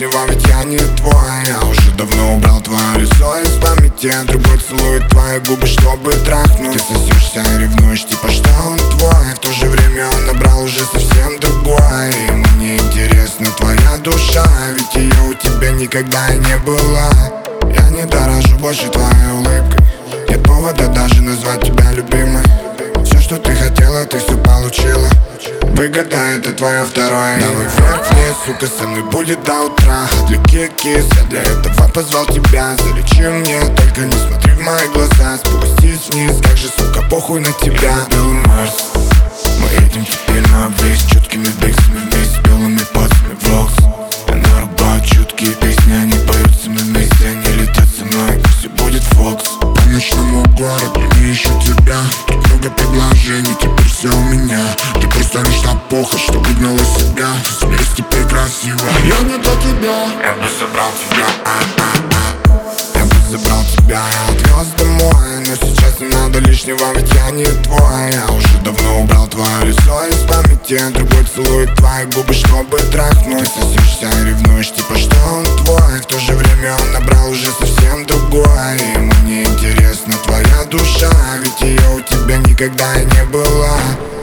лишнего, ведь я не твой. Я уже давно убрал твое лицо из памяти. Другой целует твои губы, чтобы трахнуть. Ты сосешься, ревнуешь, типа что он твой. В то же время он набрал уже совсем другой. Ему не интересна твоя душа, ведь ее у тебя никогда и не было. Я не дорожу больше твоей улыбкой. Нет повода даже назвать тебя любимой. Все, что ты хотела, ты все получила. Выгода — это твое второе. Давай вверх-вниз, сука, со мной будет до утра. Отвлеки кис, я для этого позвал тебя. Залечи мне, только не смотри в мои глаза. Спустись вниз, как же, сука, похуй на тебя. Белый Марс, мы едем теперь на обвес. Чуткими бейсами вместе, белыми пальцами влогс. Я на рубах, чуткие песни, они поются мы вместе. Они летят со мной, все будет фокс. По ночному городу не ищу тебя. Тут много предложений, теперь все у меня. Ты просто лишь та плохо, что выгнала себя. Вместе теперь красиво. Я не до тебя. Я бы забрал тебя. Я бы забрал тебя, я отвез домой. Но сейчас не надо лишнего, ведь я не твой. Я уже давно убрал твое лицо из памяти. Другой целует твои губы, чтобы трахнуть. Ты сосешься, ревнуешь, типа что он твой. В то же время он набрал уже совсем другой. Ему не интересна твоя душа, ведь ее у тебя никогда и не было.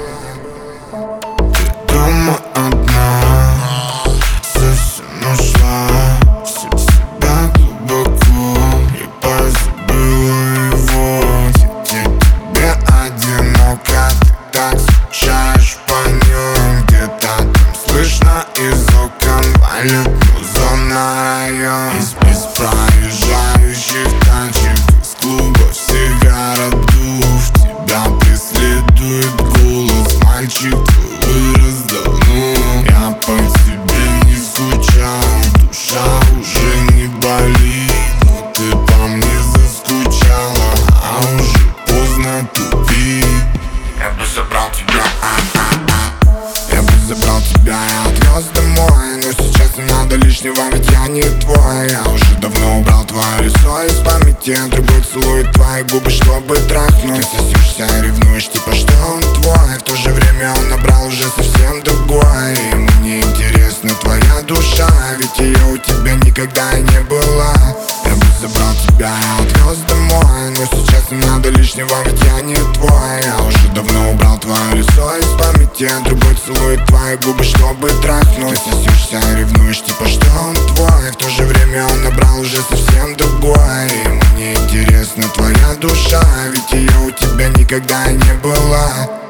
Ты дома одна, совсем ушла в себя глубоко и позабыла его. Тебе одиноко, ты так скучаешь по нем. Где-то там слышно из окон валит музон на район. Из проезжающих тачек, из клубов всех городов. Тебя преследует голос, мальчик, ты вырос давно. Я по тебе не скучал, душа уже не болит. Но ты по мне заскучала, а уже поздно тупить. Я бы забрал тебя. Я бы забрал тебя, я отвез домой. Но сейчас не надо лишнего, ведь я не твой. Я уже давно убрал твое лицо из памяти. Другой целует твои губы, чтобы трахнуть. Ты сосешься, ревнуешь, типа что он твой. В то же время он набрал уже совсем другой. Ему не интересна твоя душа, ведь ее у тебя никогда и не было. Я бы забрал тебя, я отвез домой. Но сейчас не надо лишнего, ведь я не твой. Я уже давно убрал твое лицо из памяти. Другой целует твои губы, чтобы трахнуть. Ты сосешься, ревнуешь, типа что он твой. В то же время он набрал уже совсем другой. Ему не интересна твоя душа, ведь ее у тебя никогда и не было.